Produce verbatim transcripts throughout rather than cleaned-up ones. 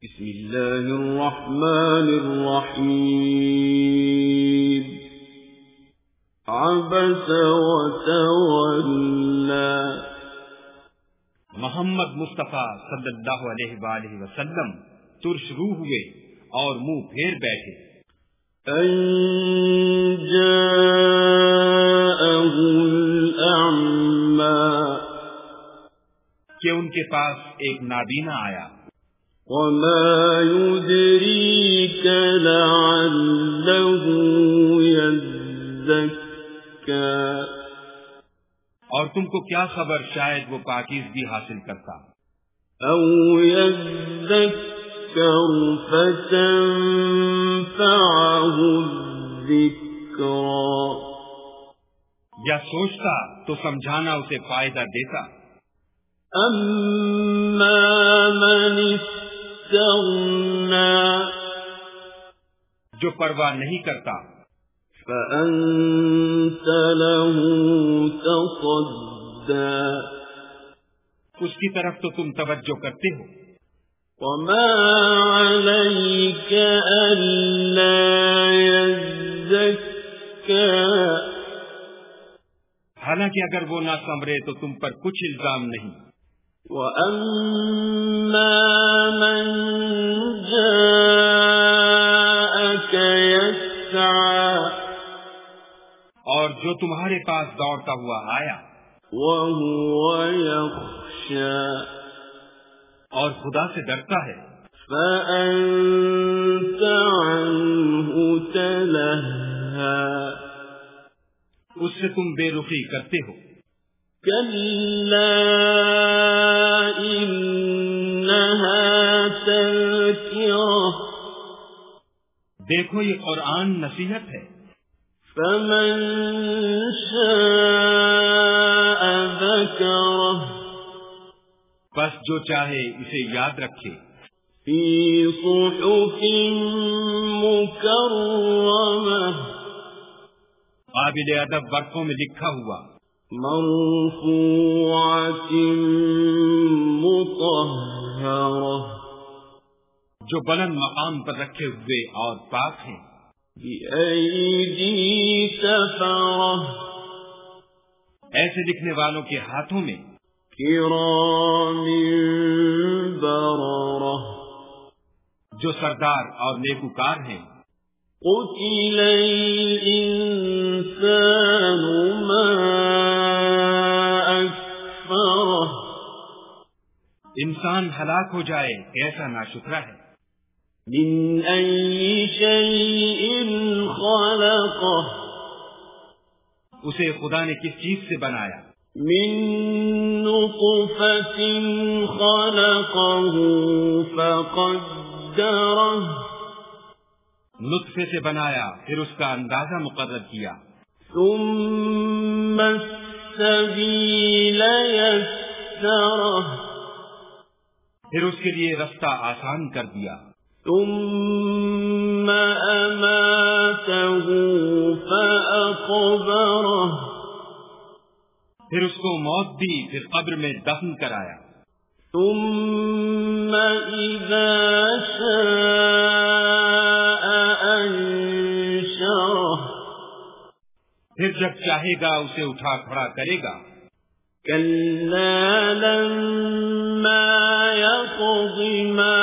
بسم اللہ الرحمن الرحیم عبس وتولى محمد مصطفیٰ صلی اللہ علیہ وآلہ وسلم ترش روح ہوئے اور منہ پھیر بیٹھے ان جاءه الأعمى کہ ان کے پاس ایک نابینا آیا وما يدريك لعله يزكى اور تم کو کیا خبر شاید وہ پاکیزگی حاصل کرتا او يذكر فتنفعه الذكرى یا سوچتا تو سمجھانا اسے فائدہ دیتا اما من استغنى جو پرواہ نہیں کرتا فأنت له تصدى اس کی طرف تو تم توجہ کرتے ہو وما عليك ألا يزكى حالانکہ اگر وہ نہ سنورے تو تم پر کچھ الزام نہیں وَأَمَّا مَنْ جَاءَكَ يَسْعَى اور جو تمہارے پاس دوڑتا ہوا آیا وَهُوَ يَخْشَى اور خدا سے ڈرتا ہے فَأَنْتَ عَنْهُ تَلَهَّى اس سے تم بے رخی کرتے ہو كَلَّا إِنَّهَا تَذْكِرَةٌ دیکھو یہ قرآن نصیحت ہے فَمَنْ شَاءَ ذَكَرَهُ بس جو چاہے اسے یاد رکھے فِي صُحُفٍ مُكَرَّمَةٍ قابل ادب ورقوں میں لکھا ہوا مرفوعة مطهرة جو بلند مقام پر رکھے ہوئے اور پاک ہیں بأيدي سفرة ایسے لکھنے والوں کے ہاتھوں میں كرام بررة جو سردار اور نیکوکار ہیں قتل الإنسان ما أكفره انسان ہلاک ہو جائے کیسا ناشکرا ہے من أي شيء خلقه اسے خدا نے کس چیز سے بنایا من نطفة خلقه فقدره نطفے سے بنایا پھر اس کا اندازہ مقرر کیا ثم السبيل يسره پھر اس کے لیے رستہ آسان کر دیا ثم أماته فأقبره پھر اس کو موت دی پھر قبر میں دفن کرایا ثم إذا شاء أنشره پھر جب چاہے گا اسے اٹھا کھڑا کرے گا كلا لما يقض ما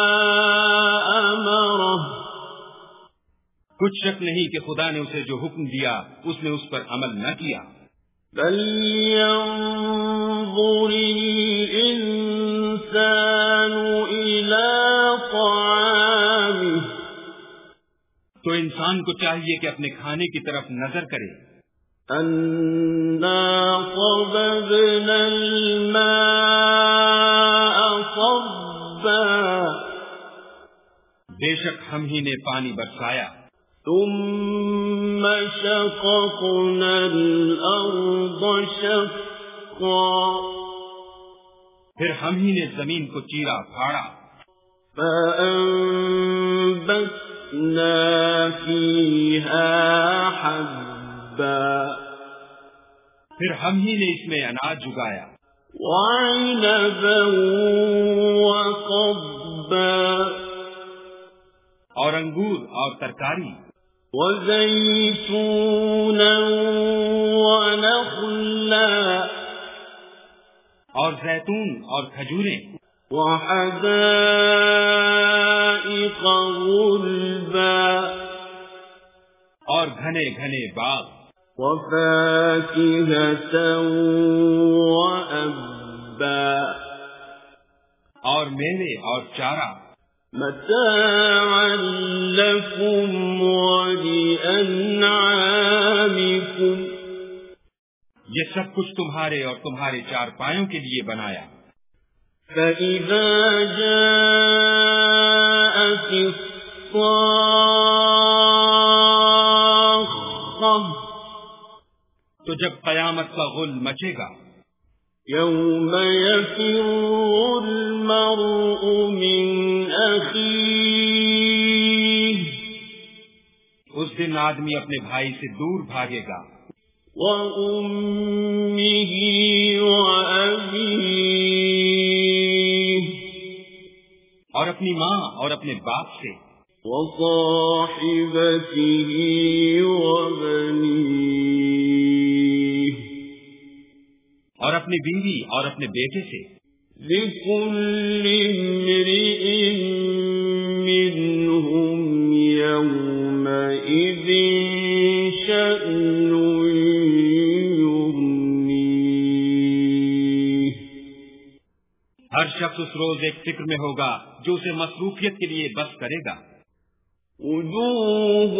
أمره کچھ شک نہیں کہ خدا نے اسے جو حکم دیا اس نے اس پر عمل نہ کیا فلينظر الإنسان إلى طعامه تو انسان کو چاہیے کہ اپنے کھانے کی طرف نظر کرے أنا صببنا الماء صبا بے شک ہم ہی نے پانی برسایا ثم شققنا الأرض شقا پھر ہم ہی نے زمین کو چیرا پھاڑا فأنبتنا فيها حبا پھر ہم ہی نے اس میں اناج اگایا وعنبا وقضبا قضبا اور انگور اور ترکاری وزيتونا ونخلا اور زیتون اور کھجوریں وحدائق غلبا اور گھنے گھنے باغ وفاكهة وأبا اور میوے اور چارہ متاعا لكم ولأنعامكم یہ سب کچھ تمہارے اور تمہارے چار پایوں کے لیے بنایا. فَإِذَا جَاءَتِ الصَّاخَّةُ تو جب قیامت کا غل مچے گا يَوْمَ يَفِرُّ الْمَرْءُ مِنْ أَخِيهِ اس دن آدمی اپنے بھائی سے دور بھاگے گا وَأُمِّهِ وَأَبِيهِ اور اپنی ماں اور اپنے باپ سے وَصَاحِبَتِهِ وَبَنِيهِ اور اپنی بیوی اور اپنے بیٹے سے. لِكُلِّ امْرِئٍ مِّنْهُمْ يَوْمَئِذٍ شَأْنٌ يُغْنِيهِ ہر شخص اس روز ایک فکر میں ہوگا جو اسے مصروفیت کے لیے بس کرے گا. وجوه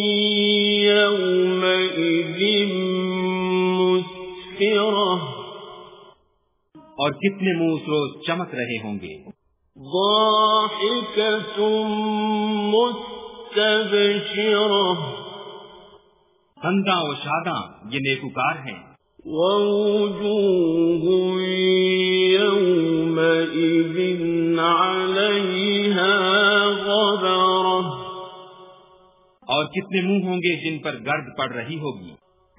يومئذ مسفرة اور کتنے منہ اس روز چمک رہے ہوں گے. ضاحكة مستبشرة خنداں و شاداں یہ نیکوکار ہیں. ووجوه يومئذ عليها غبرة اور کتنے منہ ہوں گے جن پر گرد پڑ رہی ہوگی.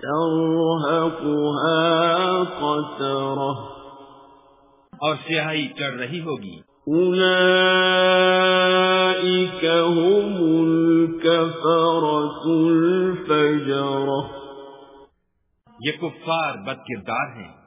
ترهقها قترة اور سیاہی چڑھ رہی ہوگی. أولئك هم الكفرة الفجرة یہ کفار بد کردار ہیں.